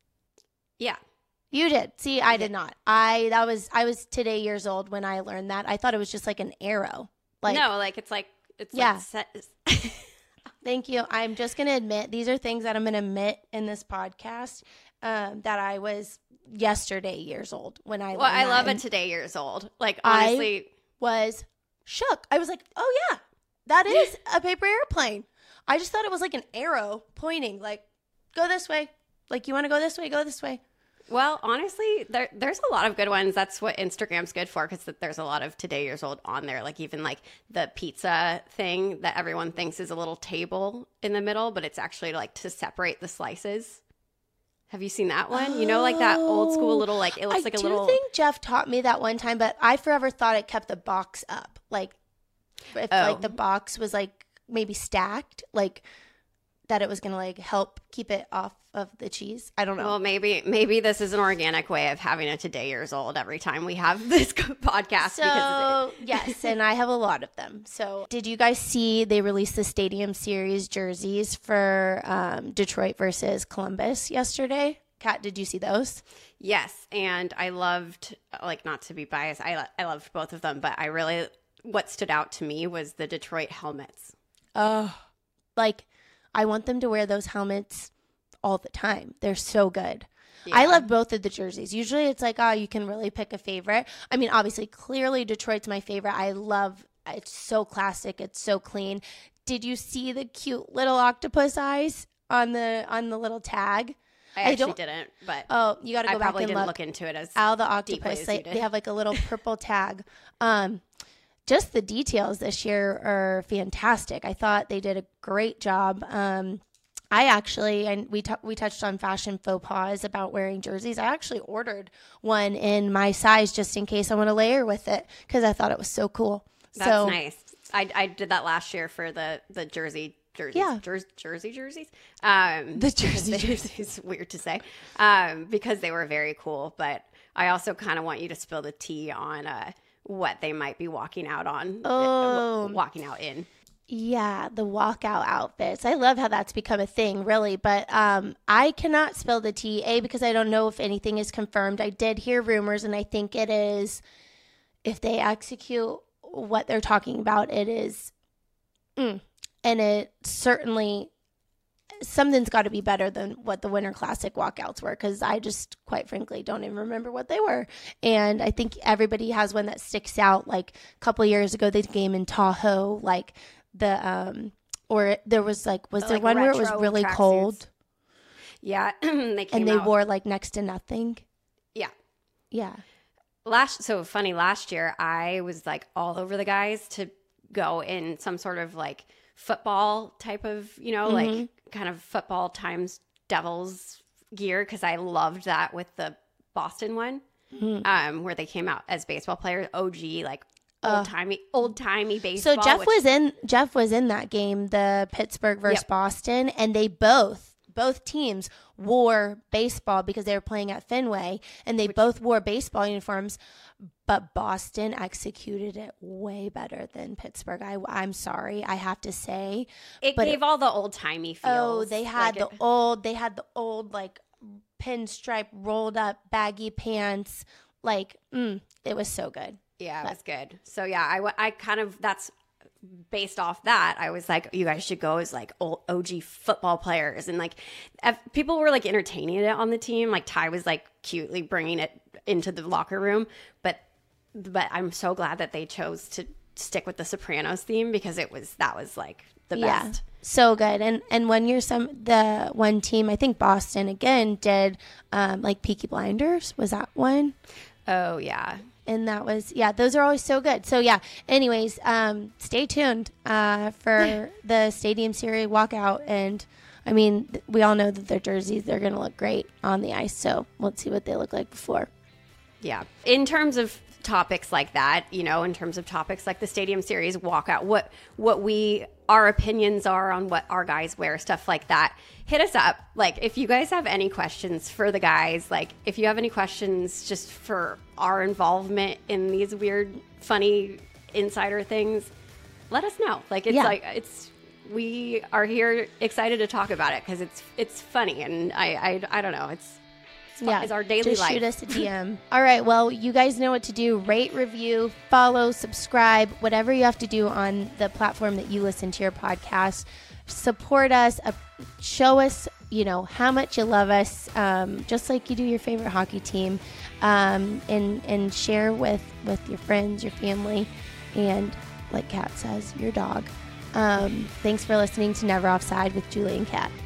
Yeah. You did. See, I did not. I, that was, I was today years old when I learned that. I thought it was just like an arrow. Like, no, like it's like, it's Yeah. like set, Thank you. I'm just going to admit, these are things that I'm going to admit in this podcast um, that I was yesterday years old when I well, I learned love that. it today years old. Like, I- honestly, Was shook. I was like, oh yeah, that is a paper airplane. I just thought it was like an arrow pointing, like, go this way. Like, you want to go this way, go this way. well, honestly, there there's a lot of good ones. That's what Instagram's good for, because there's a lot of today years old on there. Like even like the pizza thing that everyone thinks is a little table in the middle, but it's actually like to separate the slices. Have you seen that one? You know, like that old school little, like it looks I like a do little. think Jeff taught me that one time, but I forever thought it kept the box up. Like, if Oh. like the box was like maybe stacked, like that it was going to like help keep it off of the cheese. I don't know. Well, maybe maybe this is an organic way of having a today years old every time we have this podcast. because So, yes, and I have a lot of them. So, did you guys see they released the Stadium Series jerseys for um, Detroit versus Columbus yesterday? Kat, did you see those? yes, and I loved, like, not to be biased, I I loved both of them, but I really what stood out to me was the Detroit helmets. Oh, like, I want them to wear those helmets all the time. They're so good. I love both of the jerseys. Usually it's like, oh, you can really pick a favorite. I mean, obviously, clearly Detroit's my favorite. I love, it's so classic. It's so clean. Did you see the cute little octopus eyes on the on the little tag? I actually don't- didn't, but Oh, you got to I go back probably and didn't look. look into it as Al the deeply octopus. as They, you did. they have like a little purple tag. Um, just the details this year are fantastic. I thought they did a great job. Um, I actually, and we t- we touched on fashion faux pas about wearing jerseys. I actually ordered one in my size just in case I want to layer with it because I thought it was so cool. That's so, nice. I, I did that last year for the the jersey jerseys. Yeah. Jer- jersey jerseys. Um, The jersey jerseys. Weird to say, um, because they were very cool. But I also kind of want you to spill the tea on uh, what they might be walking out on. Oh. walking out in. Yeah, the walkout outfits. I love how that's become a thing, really. But um, I cannot spill the tea, A, because I don't know if anything is confirmed. I did hear rumors, and I think it is, if they execute what they're talking about, it is, mm, and it certainly, something's got to be better than what the Winter Classic walkouts were, because I just, quite frankly, don't even remember what they were. And I think everybody has one that sticks out. Like a couple of years ago, the game in Tahoe, like the, um, or there was like, was The, there like, one where it was retro really tracksuits. cold? Yeah, they came And they out. wore like next to nothing? Yeah. Yeah. Last so funny last year I was like all over the guys to go in some sort of like football type of, you know, Mm-hmm. like kind of football times Devils gear, because I loved that with the Boston one, Mm-hmm. um, where they came out as baseball players, O G, like old timey, old timey baseball. So Jeff which- was in Jeff was in that game, the Pittsburgh versus Yep. Boston, and they both both teams wore baseball because they were playing at Fenway, and they both wore baseball uniforms, but Boston executed it way better than Pittsburgh. I, I'm sorry, I have to say. It but gave it- all the old timey feels. Oh, they had Like the it- old, they had the old like pinstripe rolled up baggy pants. Like, mm, it was so good. Yeah, it was good. So yeah, I, w- I kind of, that's based off that. I was like, you guys should go as like old O G football players. And like if people were like entertaining it on the team. Like Ty was like cutely bringing it into the locker room. But, but I'm so glad that they chose to stick with the Sopranos theme, because it was, that was like the Yeah, best. so good. And and when you're some the one team, I think Boston again did um, like Peaky Blinders. Was that one? Oh yeah. And that was, yeah, those are always so good. So yeah, anyways, um, stay tuned uh, for the Stadium Series walkout. And I mean, th- we all know that their jerseys, they're going to look great on the ice. So let's see what they look like before. Yeah. In terms of topics like that, you know, in terms of topics like the Stadium Series walkout, what what we our opinions are on what our guys wear, stuff like that, hit us up. Like if you guys have any questions for the guys, like if you have any questions just for our involvement in these weird, funny insider things, let us know. Like it's Yeah. like it's we are here excited to talk about it because it's it's funny, and I I, I don't know, it's Yeah, is our daily just life. shoot us a D M. All right, well, you guys know what to do. Rate, review, follow, subscribe, whatever you have to do on the platform that you listen to your podcast. Support us, uh, show us, you know, how much you love us, um, just like you do your favorite hockey team, um, and and share with with your friends, your family, and like Kat says, your dog. Um, thanks for listening to Never Offside with Julie and Kat.